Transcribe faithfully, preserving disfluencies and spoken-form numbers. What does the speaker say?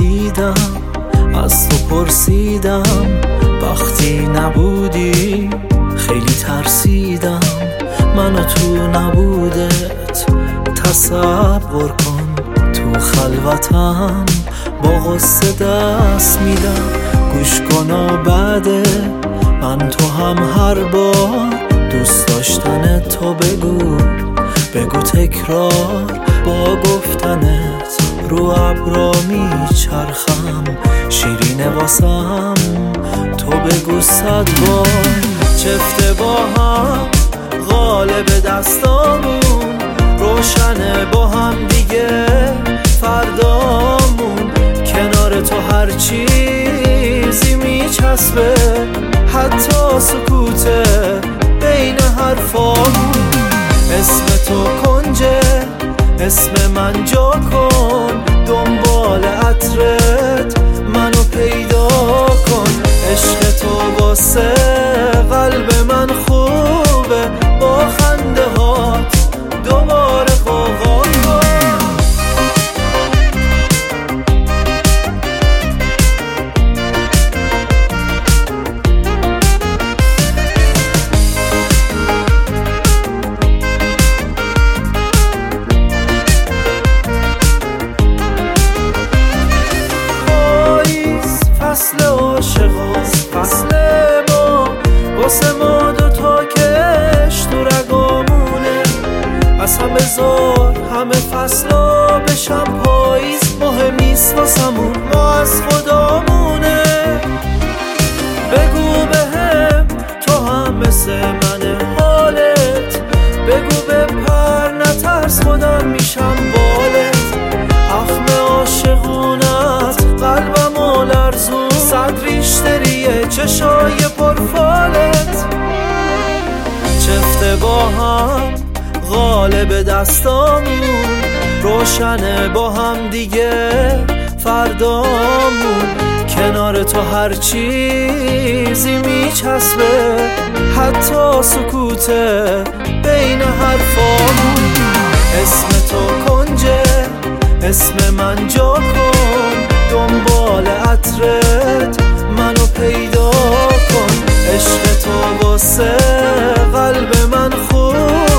دیدم، از تو پرسیدم، وقتی نبودی خیلی ترسیدم. من و تو نبودت تصور کن، تو خلوتم با غصه دست میدم. گوش کن و بعده من تو هم هر بار دوست داشتن تو بگو، بگو تکرار با گفتنت رو ابرا میچرخم. شیرینه واسم تو بگو صد بار. چفته با هم غالب دستامون، روشنه با هم دیگه فردامون. کنار تو هر چیزی میچسبه، حتی سکوته بین حرفامون. اسم تو کنجه، اسم من جا کن، دنبال عطرت منو پیدا کن. عشق تو واسه قلب من خوبه، با خنده هات دوباره غوغا کن. فصل عاشقاست، فصل ما واسه ما دوتا کش تو رگامونه. از همه زار همه فصلا بشم پاییز، مهم نیست واسمون، ما از خدامونه. بگو بهم تو هم مثل منه حالت، بگو بپر نترس خودم میشم بالت. اخم عاشقونت قلبمو لرزون، صد ریشتریه چشای پرفالت. چفته با هم غالب دستامون، روشنه با هم دیگه فردامون. کنار تو هر چیزی میچسبه، حتی سکوته بین حرفامون. اسم تو کنجه، اسم من جا کن، دنبال عطرت منو پیدا کن. عشق تو واسه قلب من خوب